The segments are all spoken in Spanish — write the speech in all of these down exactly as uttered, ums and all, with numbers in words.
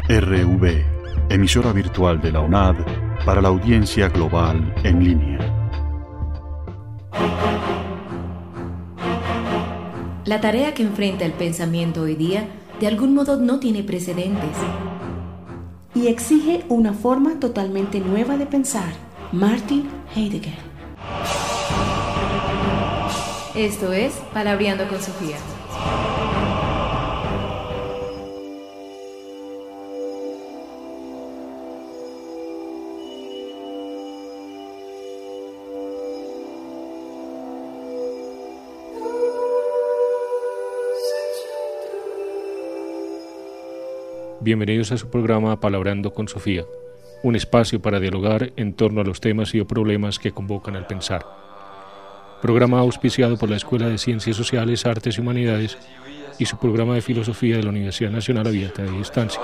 R V, emisora virtual de la U N A D para la audiencia global en línea. La tarea que enfrenta el pensamiento hoy día de algún modo no tiene precedentes. Y exige una forma totalmente nueva de pensar. Martin Heidegger. Esto es Palabreando con Sofía. Bienvenidos a su programa Palabreando con Sofía, un espacio para dialogar en torno a los temas y o problemas que convocan al pensar. Programa auspiciado por la Escuela de Ciencias Sociales, Artes y Humanidades y su programa de Filosofía de la Universidad Nacional Abierta de Distancia.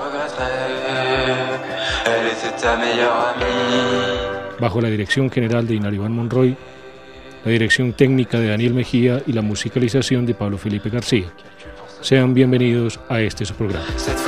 Bajo la dirección general de Inar Iván Monroy, la dirección técnica de Daniel Mejía y la musicalización de Pablo Felipe García. Sean bienvenidos a este su programa.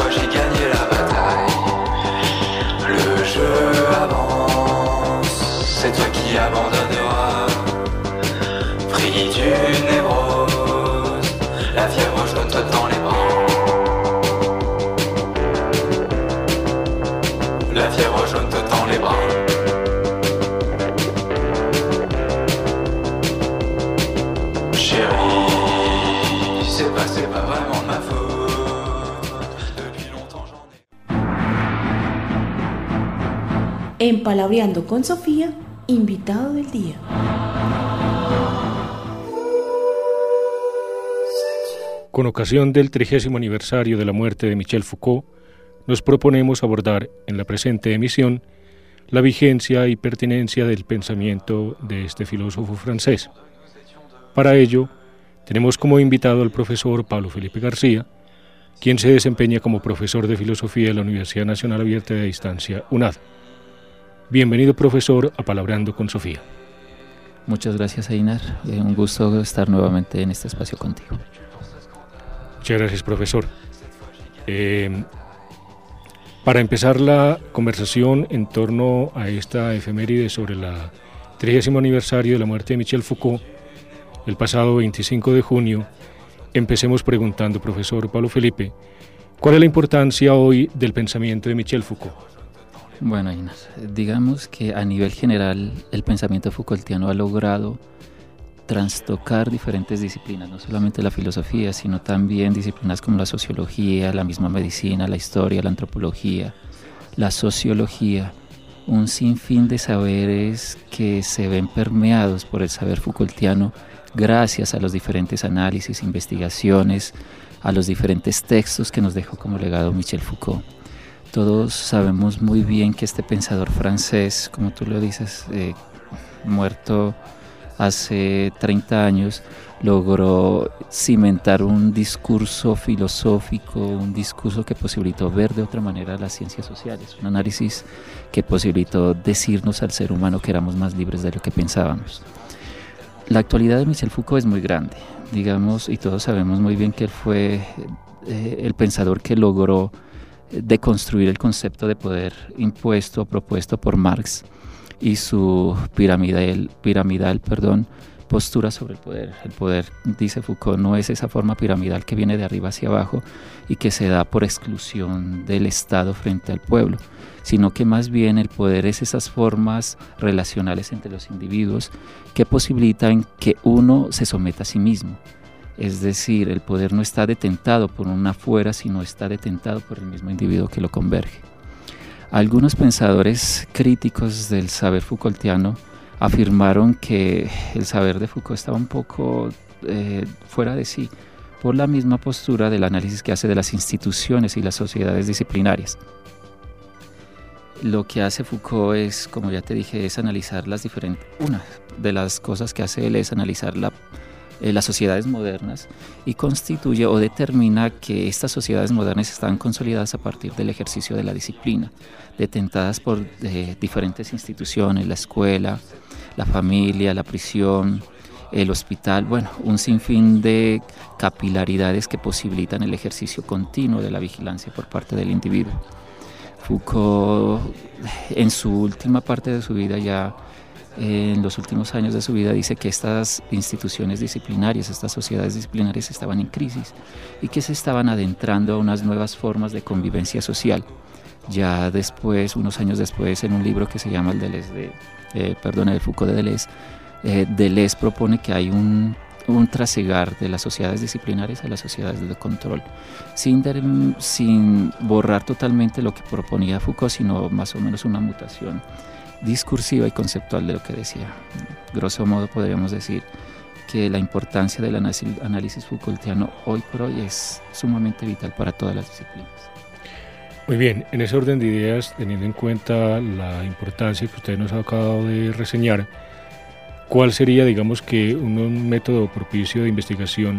En Palabreando con Sofía, invitado del día. Con ocasión del trigésimo aniversario de la muerte de Michel Foucault, nos proponemos abordar en la presente emisión la vigencia y pertinencia del pensamiento de este filósofo francés. Para ello, tenemos como invitado al profesor Pablo Felipe García, quien se desempeña como profesor de filosofía de la Universidad Nacional Abierta de Distancia, U N A D. Bienvenido, profesor, a Palabreando con Sofía. Muchas gracias, Einar. Un gusto estar nuevamente en este espacio contigo. Muchas gracias, profesor. Eh, para empezar la conversación en torno a esta efeméride sobre el trigésimo aniversario de la muerte de Michel Foucault, el pasado veinticinco de junio, empecemos preguntando, profesor Pablo Felipe, ¿cuál es la importancia hoy del pensamiento de Michel Foucault? Bueno, Einar, digamos que a nivel general el pensamiento Foucaultiano ha logrado trastocar diferentes disciplinas, no solamente la filosofía, sino también disciplinas como la sociología, la misma medicina, la historia, la antropología, la sociología, un sinfín de saberes que se ven permeados por el saber Foucaultiano gracias a los diferentes análisis, investigaciones, a los diferentes textos que nos dejó como legado Michel Foucault. Todos sabemos muy bien que este pensador francés, como tú lo dices, eh, muerto hace treinta años, logró cimentar un discurso filosófico, un discurso que posibilitó ver de otra manera las ciencias sociales, un análisis que posibilitó decirnos al ser humano que éramos más libres de lo que pensábamos. La actualidad de Michel Foucault es muy grande, digamos, y todos sabemos muy bien que él fue eh, el pensador que logró deconstruir el concepto de poder impuesto o propuesto por Marx y su piramidal, piramidal perdón, postura sobre el poder. El poder, dice Foucault, no es esa forma piramidal que viene de arriba hacia abajo y que se da por exclusión del Estado frente al pueblo, sino que más bien el poder es esas formas relacionales entre los individuos que posibilitan que uno se someta a sí mismo. Es decir, el poder no está detentado por un afuera, sino está detentado por el mismo individuo que lo converge. Algunos pensadores críticos del saber Foucaultiano afirmaron que el saber de Foucault estaba un poco eh, fuera de sí por la misma postura del análisis que hace de las instituciones y las sociedades disciplinarias. Lo que hace Foucault es, como ya te dije, es analizar las diferentes... Una de las cosas que hace él es analizar la Eh, las sociedades modernas y constituye o determina que estas sociedades modernas están consolidadas a partir del ejercicio de la disciplina, detentadas por eh, diferentes instituciones, la escuela, la familia, la prisión, el hospital, bueno, un sinfín de capilaridades que posibilitan el ejercicio continuo de la vigilancia por parte del individuo. Foucault, en su última parte de su vida, ya en los últimos años de su vida, dice que estas instituciones disciplinarias, estas sociedades disciplinarias estaban en crisis y que se estaban adentrando a unas nuevas formas de convivencia social. Ya después, unos años después, en un libro que se llama el Deleuze de, eh, perdón, el Foucault de Deleuze, eh, Deleuze propone que hay un, un trasegar de las sociedades disciplinarias a las sociedades de control, sin, der, sin borrar totalmente lo que proponía Foucault, sino más o menos una mutación discursiva y conceptual de lo que decía. Grosso modo podríamos decir que la importancia del análisis Foucaultiano hoy por hoy es sumamente vital para todas las disciplinas. Muy bien, en ese orden de ideas, teniendo en cuenta la importancia que usted nos ha acabado de reseñar, ¿cuál sería, digamos, que un, un método propicio de investigación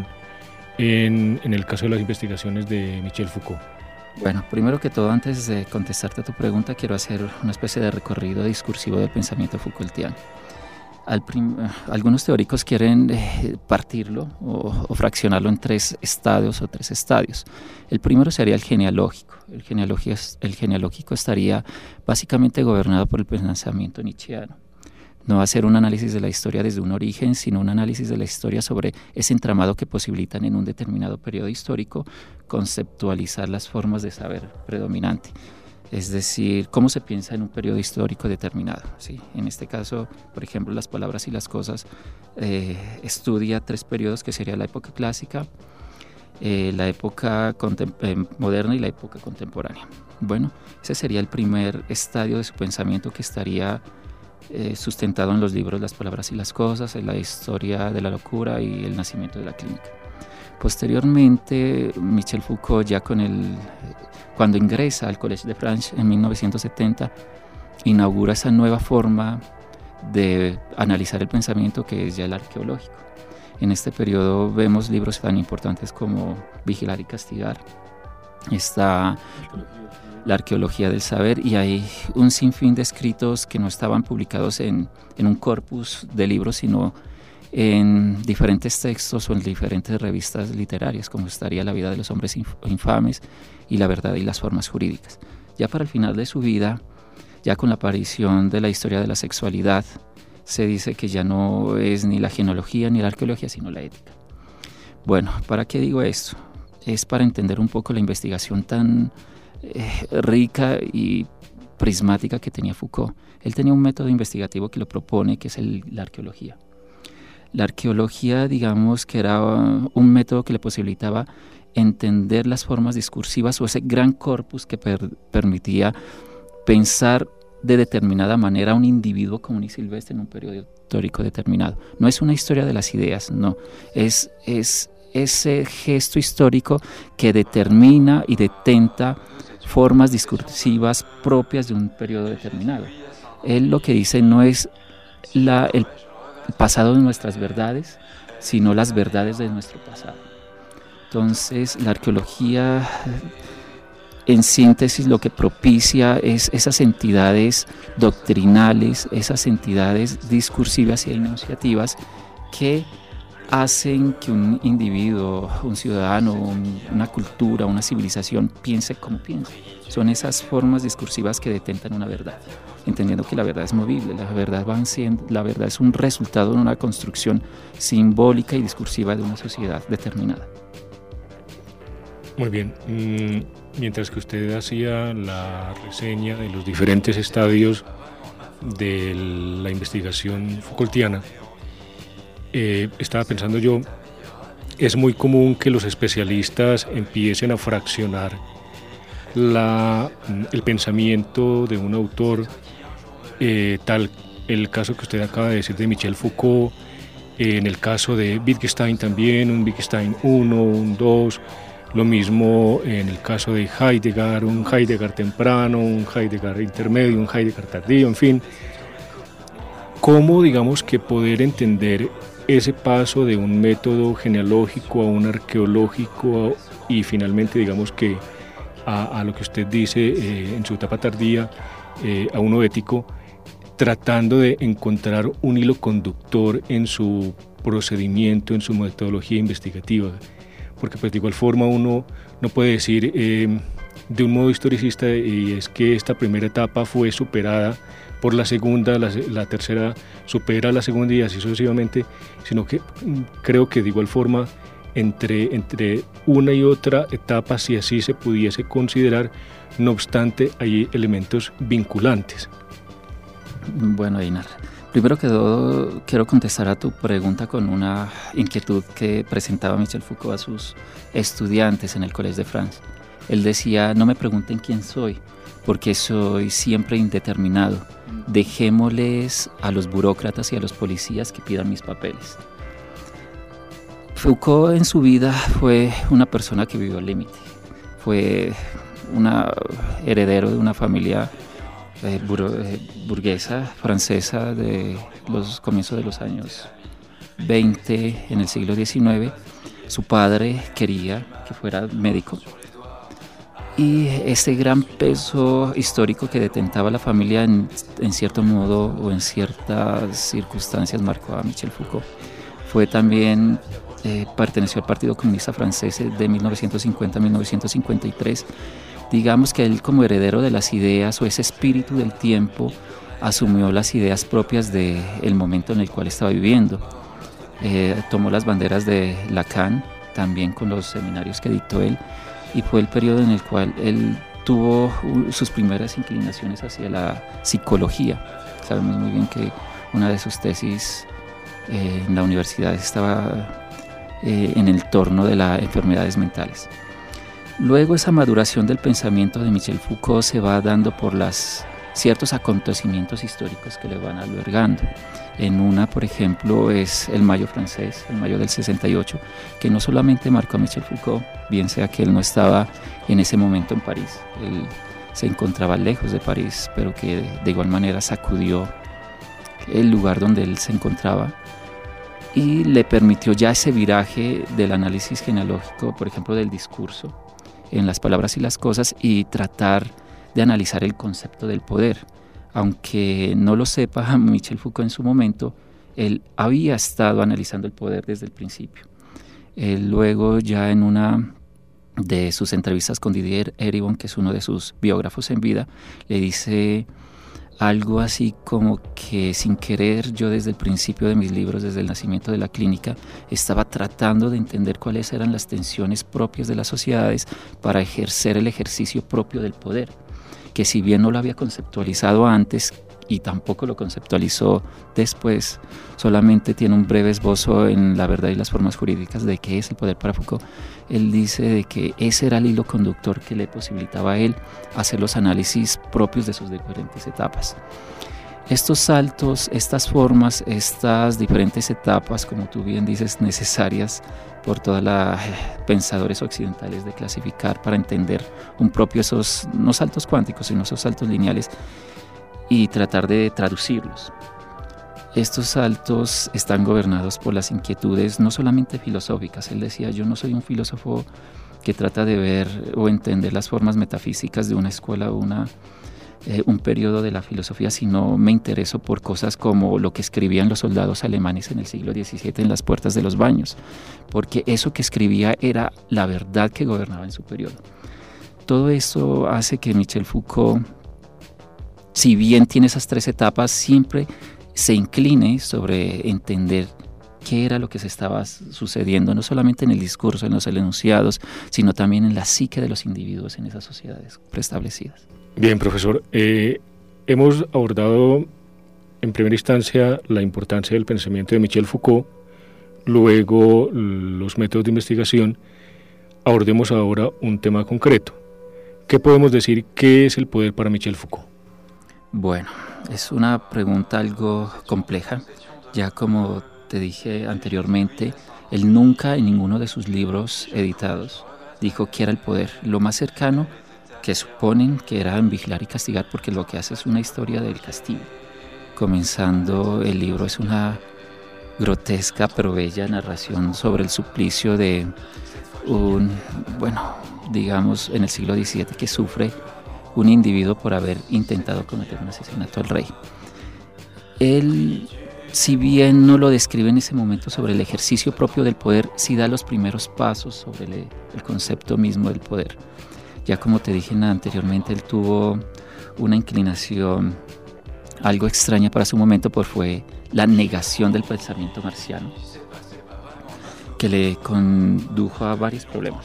en, en el caso de las investigaciones de Michel Foucault? Bueno, primero que todo, antes de contestarte a tu pregunta, quiero hacer una especie de recorrido discursivo del pensamiento Foucaultiano. Al prim- algunos teóricos quieren eh, partirlo o, o fraccionarlo en tres estadios o tres estadios. El primero sería el genealógico. El genealógico, el genealógico estaría básicamente gobernado por el pensamiento nietzscheano. No va a ser un análisis de la historia desde un origen, sino un análisis de la historia sobre ese entramado que posibilitan en un determinado periodo histórico conceptualizar las formas de saber predominante. Es decir, cómo se piensa en un periodo histórico determinado. ¿Sí? En este caso, por ejemplo, Las palabras y las cosas eh, estudia tres periodos, que sería la época clásica, eh, la época contem- eh, moderna y la época contemporánea. Bueno, ese sería el primer estadio de su pensamiento, que estaría eh, sustentado en los libros Las palabras y las cosas, en la historia de la locura y el nacimiento de la clínica. Posteriormente, Michel Foucault, ya con el... cuando ingresa al Collège de France en mil novecientos setenta, inaugura esa nueva forma de analizar el pensamiento, que es ya el arqueológico. En este periodo vemos libros tan importantes como Vigilar y castigar, está la arqueología del saber, y hay un sinfín de escritos que no estaban publicados en, en un corpus de libros, sino en diferentes textos o en diferentes revistas literarias, como estaría La vida de los hombres infames y La verdad y las formas jurídicas. Ya para el final de su vida, ya con la aparición de la historia de la sexualidad, se dice que ya no es ni la genealogía ni la arqueología, sino la ética. Bueno, ¿para qué digo esto? Es para entender un poco la investigación tan eh, rica y prismática que tenía Foucault. Él tenía un método investigativo que lo propone, que es el, la arqueología. La arqueología, digamos, que era un método que le posibilitaba entender las formas discursivas, o ese gran corpus que per- permitía pensar de determinada manera a un individuo común y silvestre en un periodo histórico determinado. No es una historia de las ideas, no, es, es ese gesto histórico que determina y detenta formas discursivas propias de un periodo determinado. Él lo que dice no es la, el pasado de nuestras verdades, sino las verdades de nuestro pasado. Entonces, la arqueología, en síntesis, lo que propicia es esas entidades doctrinales, esas entidades discursivas y enunciativas que hacen que un individuo, un ciudadano, un, una cultura, una civilización piense como piensa. Son esas formas discursivas que detentan una verdad, entendiendo que la verdad es movible, la verdad, van siendo, la verdad es un resultado de una construcción simbólica y discursiva de una sociedad determinada. Muy bien, mientras que usted hacía la reseña de los diferentes estadios de la investigación Foucaultiana, eh, estaba pensando yo, es muy común que los especialistas empiecen a fraccionar la, el pensamiento de un autor, eh, tal el caso que usted acaba de decir de Michel Foucault, eh, en el caso de Wittgenstein también, un Wittgenstein uno, un dos, lo mismo en el caso de Heidegger, un Heidegger temprano, un Heidegger intermedio, un Heidegger tardío, en fin. ¿Cómo, digamos, que poder entender ese paso de un método genealógico a un arqueológico y finalmente, digamos, que a, a lo que usted dice eh, en su etapa tardía, eh, a uno ético, tratando de encontrar un hilo conductor en su procedimiento, en su metodología investigativa? Porque pues de igual forma uno no puede decir eh, de un modo historicista, y es que esta primera etapa fue superada por la segunda, la, la tercera supera a la segunda y así sucesivamente, sino que creo que de igual forma entre, entre una y otra etapa, si así se pudiese considerar, no obstante hay elementos vinculantes. Bueno, Einar, primero que todo quiero contestar a tu pregunta con una inquietud que presentaba Michel Foucault a sus estudiantes en el Collège de France. Él decía: no me pregunten quién soy, porque soy siempre indeterminado. Dejémosles a los burócratas y a los policías que pidan mis papeles. Foucault en su vida fue una persona que vivió al límite. Fue un heredero de una familia eh, bur- eh, burguesa francesa de los comienzos de los años veinte en el siglo diecinueve. Su padre quería que fuera médico. Y ese gran peso histórico que detentaba la familia en, en cierto modo o en ciertas circunstancias marcó a Michel Foucault. Fue también, eh, perteneció al Partido Comunista Francés de mil novecientos cincuenta a mil novecientos cincuenta y tres. Digamos que él, como heredero de las ideas o ese espíritu del tiempo, asumió las ideas propias del momento en el cual estaba viviendo. Eh, tomó las banderas de Lacan, también con los seminarios que dictó él, y fue el periodo en el cual él tuvo sus primeras inclinaciones hacia la psicología. Sabemos muy bien que una de sus tesis eh, en la universidad estaba eh, en el torno de las enfermedades mentales. Luego esa maduración del pensamiento de Michel Foucault se va dando por las ciertos acontecimientos históricos que le van albergando. En una, por ejemplo, es el Mayo francés, el Mayo del sesenta y ocho, que no solamente marcó a Michel Foucault, bien sea que él no estaba en ese momento en París, él se encontraba lejos de París, pero que de igual manera sacudió el lugar donde él se encontraba y le permitió ya ese viraje del análisis genealógico, por ejemplo, del discurso en las palabras y las cosas, y tratar de analizar el concepto del poder. Aunque no lo sepa Michel Foucault en su momento, él había estado analizando el poder desde el principio. Él luego, ya en una de sus entrevistas con Didier Eribon, que es uno de sus biógrafos en vida, le dice algo así como que sin querer yo desde el principio de mis libros, desde el nacimiento de la clínica, estaba tratando de entender cuáles eran las tensiones propias de las sociedades para ejercer el ejercicio propio del poder, que si bien no lo había conceptualizado antes y tampoco lo conceptualizó después, solamente tiene un breve esbozo en La verdad y las formas jurídicas de qué es el poder para Foucault. Él dice de que ese era el hilo conductor que le posibilitaba a él hacer los análisis propios de sus diferentes etapas. Estos saltos, estas formas, estas diferentes etapas, como tú bien dices, necesarias por todos los pensadores occidentales de clasificar para entender un propio esos, no saltos cuánticos, sino esos saltos lineales y tratar de traducirlos. Estos saltos están gobernados por las inquietudes no solamente filosóficas. Él decía: yo no soy un filósofo que trata de ver o entender las formas metafísicas de una escuela o una Eh, un periodo de la filosofía, sino me intereso por cosas como lo que escribían los soldados alemanes en el siglo diecisiete en las puertas de los baños, porque eso que escribía era la verdad que gobernaba en su periodo. Todo eso hace que Michel Foucault, si bien tiene esas tres etapas, siempre se incline sobre entender qué era lo que se estaba sucediendo, no solamente en el discurso, en los enunciados, sino también en la psique de los individuos en esas sociedades preestablecidas. Bien, profesor, eh, hemos abordado en primera instancia la importancia del pensamiento de Michel Foucault, luego los métodos de investigación. Abordemos ahora un tema concreto. ¿Qué podemos decir? ¿Qué es el poder para Michel Foucault? Bueno, es una pregunta algo compleja. Ya como te dije anteriormente, él nunca en ninguno de sus libros editados dijo qué era el poder. Lo más cercano que suponen que era en Vigilar y Castigar, porque lo que hace es una historia del castigo. Comenzando el libro es una grotesca pero bella narración sobre el suplicio de un, bueno, digamos en el siglo diecisiete, que sufre un individuo por haber intentado cometer un asesinato al rey. Él, si bien no lo describe en ese momento sobre el ejercicio propio del poder, sí da los primeros pasos sobre el, el concepto mismo del poder. Ya como te dije anteriormente, él tuvo una inclinación algo extraña para su momento, pues fue la negación del pensamiento marciano, que le condujo a varios problemas.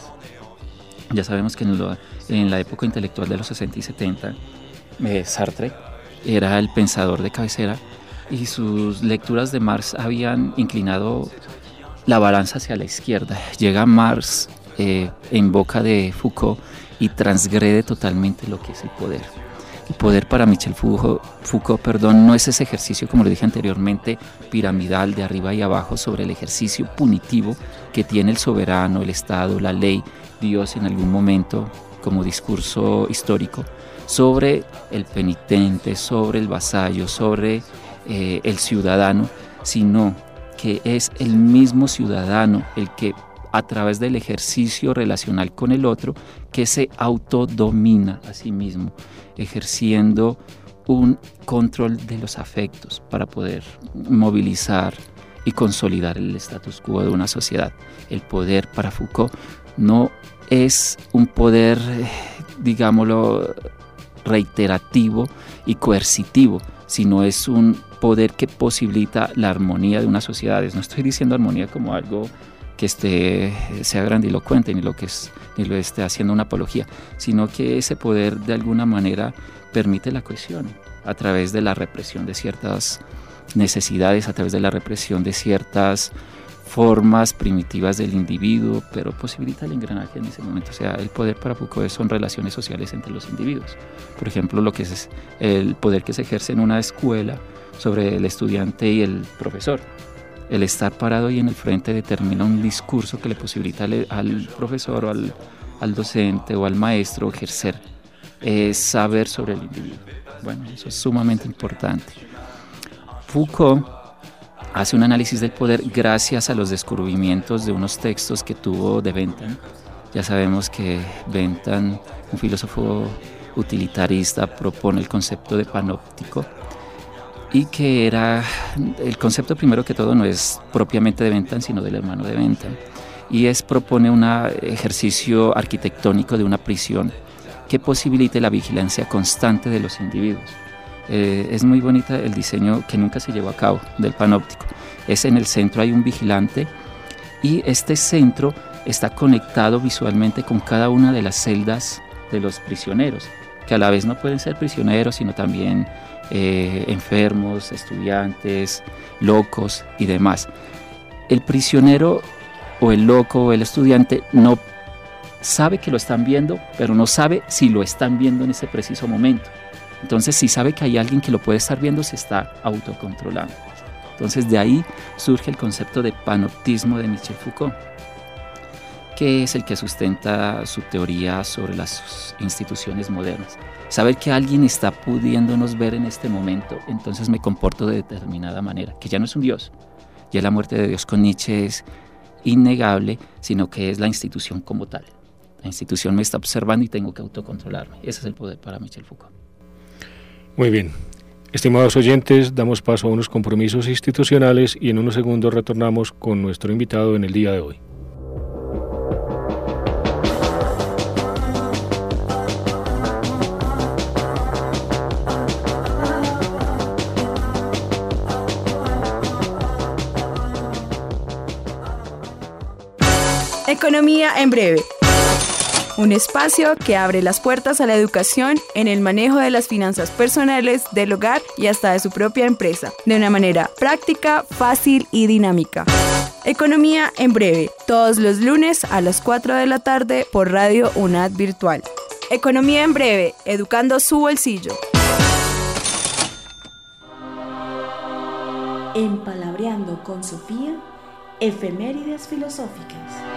Ya sabemos que en, lo, en la época intelectual de los sesenta y setenta, eh, Sartre era el pensador de cabecera y sus lecturas de Marx habían inclinado la balanza hacia la izquierda. Llega Marx eh, en boca de Foucault y transgrede totalmente lo que es el poder. El poder para Michel Foucault, Foucault perdón, no es ese ejercicio, como le dije anteriormente, piramidal de arriba y abajo sobre el ejercicio punitivo que tiene el soberano, el Estado, la ley, Dios en algún momento como discurso histórico, sobre el penitente, sobre el vasallo, sobre eh, el ciudadano, sino que es el mismo ciudadano el que a través del ejercicio relacional con el otro, que se autodomina a sí mismo, ejerciendo un control de los afectos para poder movilizar y consolidar el status quo de una sociedad. El poder para Foucault no es un poder, digámoslo, reiterativo y coercitivo, sino es un poder que posibilita la armonía de unas sociedades. No estoy diciendo armonía como algo que esté, sea grandilocuente, ni lo que es, ni lo esté haciendo una apología, sino que ese poder de alguna manera permite la cohesión a través de la represión de ciertas necesidades, a través de la represión de ciertas formas primitivas del individuo, pero posibilita el engranaje en ese momento. O sea, el poder para Foucault son relaciones sociales entre los individuos. Por ejemplo, lo que es el poder que se ejerce en una escuela sobre el estudiante y el profesor. El estar parado ahí en el frente determina un discurso que le posibilita al, al profesor o al, al docente o al maestro ejercer eh, saber sobre el individuo. Bueno, eso es sumamente importante. Foucault hace un análisis del poder gracias a los descubrimientos de unos textos que tuvo de Bentham. Ya sabemos que Bentham, un filósofo utilitarista, propone el concepto de panóptico, y que era, el concepto primero que todo no es propiamente de Bentham, sino del hermano de Bentham, y es propone un ejercicio arquitectónico de una prisión que posibilite la vigilancia constante de los individuos. Eh, es muy bonita el diseño que nunca se llevó a cabo del panóptico. Es en el centro hay un vigilante y este centro está conectado visualmente con cada una de las celdas de los prisioneros, que a la vez no pueden ser prisioneros, sino también eh, enfermos, estudiantes, locos y demás. El prisionero o el loco o el estudiante no sabe que lo están viendo, pero no sabe si lo están viendo en ese preciso momento. Entonces, si sabe que hay alguien que lo puede estar viendo, se está autocontrolando. Entonces, de ahí surge el concepto de panoptismo de Michel Foucault, que es el que sustenta su teoría sobre las instituciones modernas. Saber que alguien está pudiéndonos ver en este momento, entonces me comporto de determinada manera, que ya no es un Dios. Ya la muerte de Dios con Nietzsche es innegable, sino que es la institución como tal. La institución me está observando y tengo que autocontrolarme. Ese es el poder para Michel Foucault. Muy bien. Estimados oyentes, damos paso a unos compromisos institucionales y en unos segundos retornamos con nuestro invitado en el día de hoy. Economía en breve. Un espacio que abre las puertas a la educación en el manejo de las finanzas personales, del hogar y hasta de su propia empresa, de una manera práctica, fácil y dinámica. Economía en breve, todos los lunes a las cuatro de la tarde por Radio UNAD Virtual. Economía en breve, educando su bolsillo. Empalabreando con Sofía, efemérides filosóficas.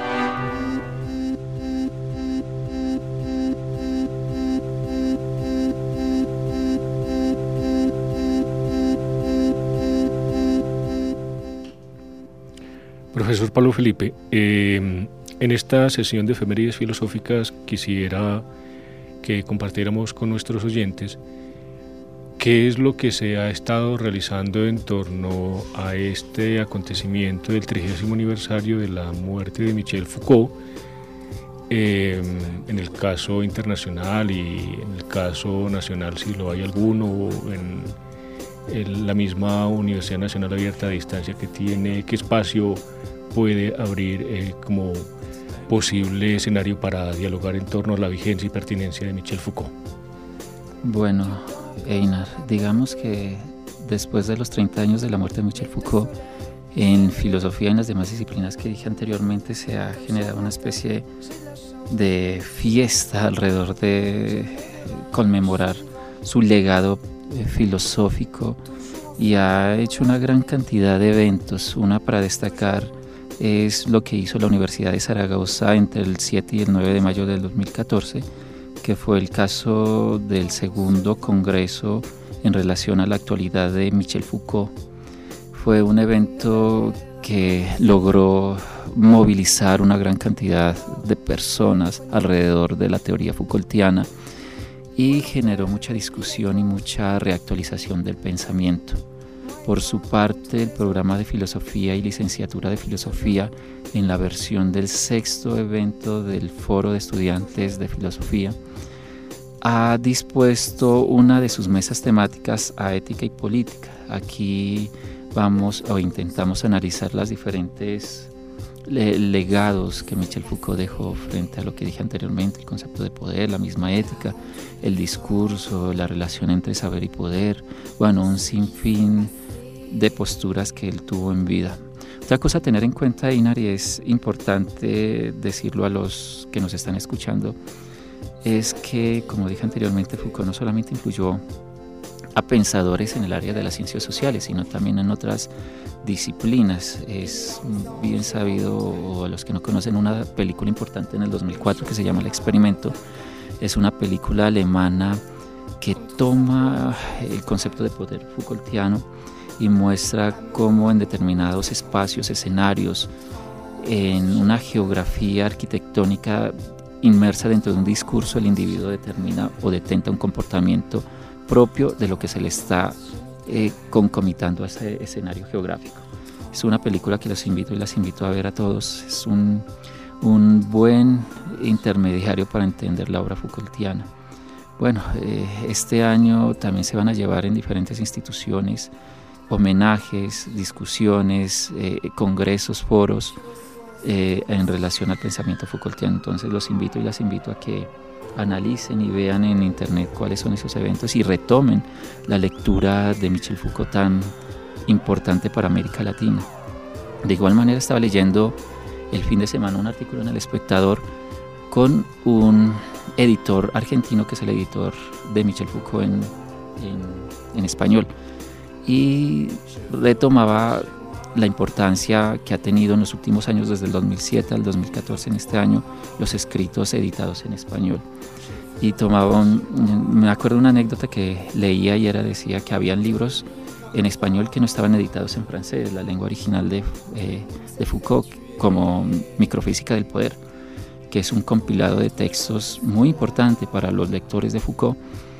Profesor Pablo Felipe, eh, en esta sesión de efemérides filosóficas quisiera que compartiéramos con nuestros oyentes qué es lo que se ha estado realizando en torno a este acontecimiento del trigésimo aniversario de la muerte de Michel Foucault Eh, en el caso internacional y en el caso nacional, si lo hay alguno, en, en la misma Universidad Nacional Abierta a Distancia que tiene, ¿qué espacio puede abrir eh, como posible escenario para dialogar en torno a la vigencia y pertinencia de Michel Foucault? Bueno, Einar, digamos que después de los treinta años de la muerte de Michel Foucault, en filosofía y en las demás disciplinas que dije anteriormente se ha generado una especie de fiesta alrededor de conmemorar su legado filosófico, y ha hecho una gran cantidad de eventos. Una para destacar es lo que hizo la Universidad de Zaragoza entre el siete y el nueve de mayo del dos mil catorce, que fue el caso del segundo congreso en relación a la actualidad de Michel Foucault. Fue un evento que logró movilizar una gran cantidad de personas alrededor de la teoría Foucaultiana y generó mucha discusión y mucha reactualización del pensamiento. Por su parte, el programa de filosofía y licenciatura de filosofía, en la versión del sexto evento del Foro de Estudiantes de Filosofía, ha dispuesto una de sus mesas temáticas a ética y política. Aquí vamos o intentamos analizar las diferentes le- legados que Michel Foucault dejó frente a lo que dije anteriormente, el concepto de poder, la misma ética, el discurso, la relación entre saber y poder, bueno, un sinfín de posturas que él tuvo en vida. Otra cosa a tener en cuenta, Einar, y es importante decirlo a los que nos están escuchando, es que, como dije anteriormente, Foucault no solamente influyó a pensadores en el área de las ciencias sociales, sino también en otras disciplinas. Es bien sabido, o a los que no conocen, una película importante en el dos mil cuatro que se llama El Experimento. Es una película alemana que toma el concepto de poder Foucaultiano y muestra cómo en determinados espacios, escenarios, en una geografía arquitectónica inmersa dentro de un discurso, el individuo determina o detenta un comportamiento propio de lo que se le está eh, concomitando a ese escenario geográfico. Es una película que los invito y las invito a ver a todos. Es un, un buen intermediario para entender la obra Foucaultiana. Bueno, eh, este año también se van a llevar en diferentes instituciones homenajes, discusiones, eh, congresos, foros eh, en relación al pensamiento Foucaultiano. Entonces los invito y las invito a que analicen y vean en internet cuáles son esos eventos y retomen la lectura de Michel Foucault, tan importante para América Latina. De igual manera, estaba leyendo el fin de semana un artículo en El Espectador con un editor argentino que es el editor de Michel Foucault en, en, en español, y retomaba la importancia que ha tenido en los últimos años, desde el dos mil siete al dos mil catorce, en este año, los escritos editados en español. Y tomaba un, me acuerdo de una anécdota que leía y era, decía que habían libros en español que no estaban editados en francés, la lengua original de, eh, de Foucault, como Microfísica del Poder, que es un compilado de textos muy importante para los lectores de Foucault,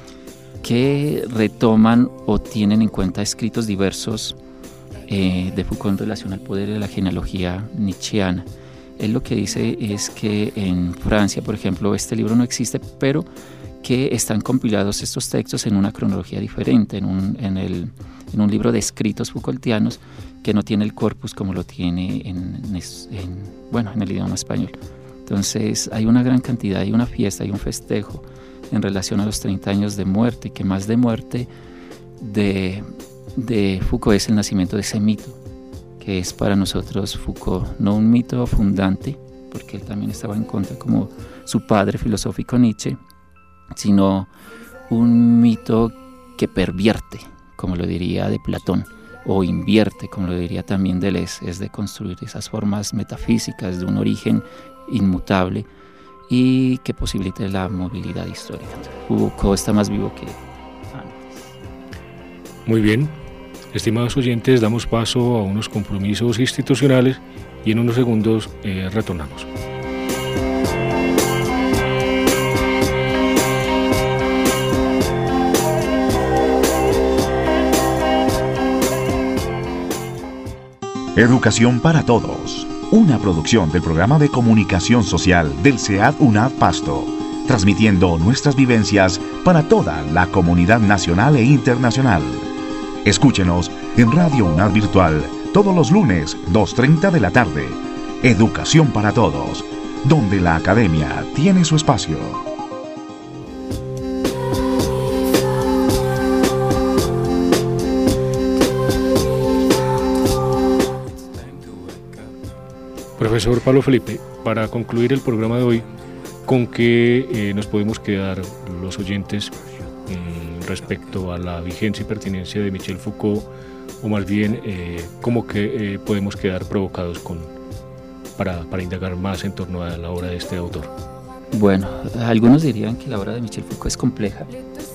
que retoman o tienen en cuenta escritos diversos eh, de Foucault en relación al poder y la genealogía nietzscheana. Él lo que dice es que en Francia, por ejemplo, este libro no existe, pero que están compilados estos textos en una cronología diferente, en un, en el, en un libro de escritos Foucaultianos que no tiene el corpus como lo tiene en, en, bueno, en el idioma español. Entonces hay una gran cantidad, hay una fiesta, hay un festejo en relación a los treinta años de muerte, y que más de muerte de, de Foucault es el nacimiento de ese mito, que es para nosotros Foucault no un mito fundante, porque él también estaba en contra como su padre filosófico Nietzsche, sino un mito que pervierte, como lo diría de Platón, o invierte, como lo diría también Deleuze, es de construir esas formas metafísicas de un origen inmutable y que posibilite la movilidad histórica. Foucault está más vivo que antes. Muy bien, estimados oyentes, damos paso a unos compromisos institucionales y en unos segundos eh, retornamos. Educación para todos. una producción del Programa de Comunicación Social del C E A D UNAD Pasto, transmitiendo nuestras vivencias para toda la comunidad nacional e internacional. Escúchenos en Radio UNAD Virtual todos los lunes, dos treinta de la tarde. Educación para todos, donde la academia tiene su espacio. Profesor Pablo Felipe, para concluir el programa de hoy, ¿con qué eh, nos podemos quedar los oyentes eh, respecto a la vigencia y pertinencia de Michel Foucault, o más bien eh, cómo que eh, podemos quedar provocados con, para, para indagar más en torno a la obra de este autor? Bueno, algunos dirían que la obra de Michel Foucault es compleja,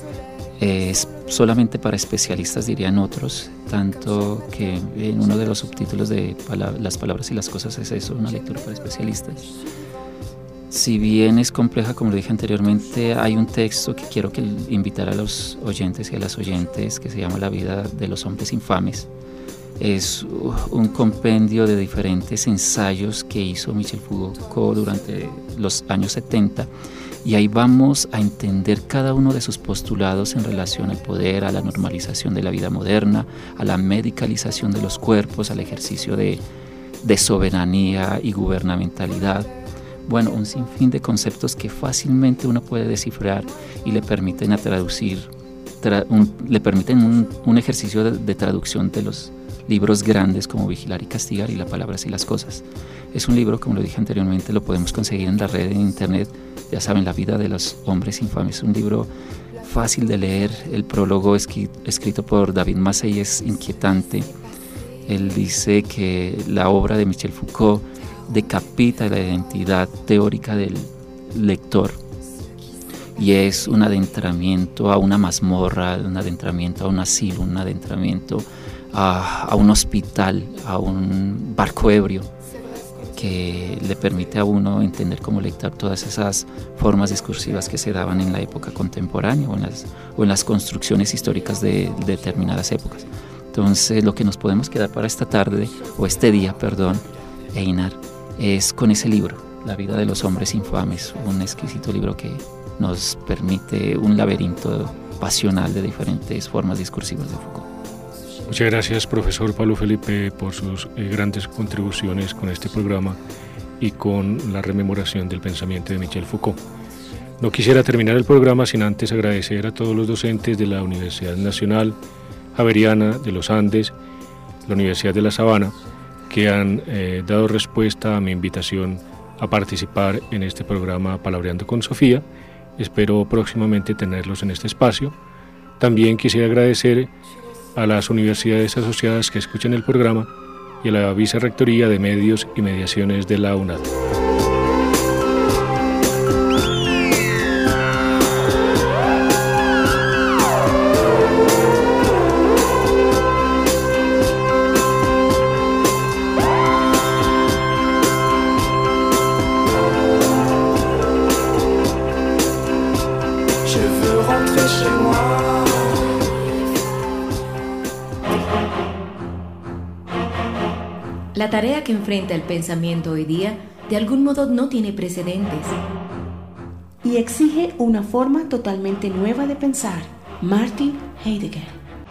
es solamente para especialistas, dirían otros, tanto que en uno de los subtítulos de pala- Las palabras y las cosas es eso, una lectura para especialistas. Si bien es compleja, como lo dije anteriormente, hay un texto que quiero que invitar a los oyentes y a las oyentes que se llama La vida de los hombres infames. Es un compendio de diferentes ensayos que hizo Michel Foucault durante los años setenta, y ahí vamos a entender cada uno de sus postulados en relación al poder, a la normalización de la vida moderna, a la medicalización de los cuerpos, al ejercicio de, de soberanía y gubernamentalidad. Bueno, un sinfín de conceptos que fácilmente uno puede descifrar y le permiten a traducir, tra, un, le permiten un, un ejercicio de, de traducción de los libros grandes como Vigilar y Castigar y Las palabras y las cosas. Es un libro, como lo dije anteriormente, lo podemos conseguir en la red en internet, ya saben, La vida de los hombres infames. Es un libro fácil de leer, el prólogo escrito por David Massey es inquietante. Él dice que la obra de Michel Foucault decapita la identidad teórica del lector y es un adentramiento a una mazmorra, un adentramiento a un asilo, un adentramiento a, a un hospital, a un barco ebrio, que le permite a uno entender como lector todas esas formas discursivas que se daban en la época contemporánea o en las, o en las construcciones históricas de, de determinadas épocas. Entonces, lo que nos podemos quedar para esta tarde, o este día, perdón, Einar, es con ese libro, La vida de los hombres infames, un exquisito libro que nos permite un laberinto pasional de diferentes formas discursivas de Foucault. Muchas gracias, profesor Pablo Felipe, por sus eh, grandes contribuciones con este programa y con la rememoración del pensamiento de Michel Foucault. No quisiera terminar el programa sin antes agradecer a todos los docentes de la Universidad Nacional Javeriana de los Andes, la Universidad de La Sabana, que han eh, dado respuesta a mi invitación a participar en este programa Palabreando con Sofía. Espero próximamente tenerlos en este espacio. También quisiera agradecer a las universidades asociadas que escuchan el programa y a la Vicerrectoría de Medios y Mediaciones de la UNAD. La tarea que enfrenta el pensamiento hoy día de algún modo no tiene precedentes y exige una forma totalmente nueva de pensar. Martin Heidegger.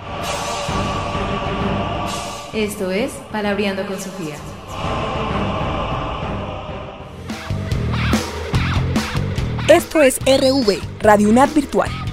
Esto es Palabreando con Sofía. Esto es R V, Radio UNAD Virtual.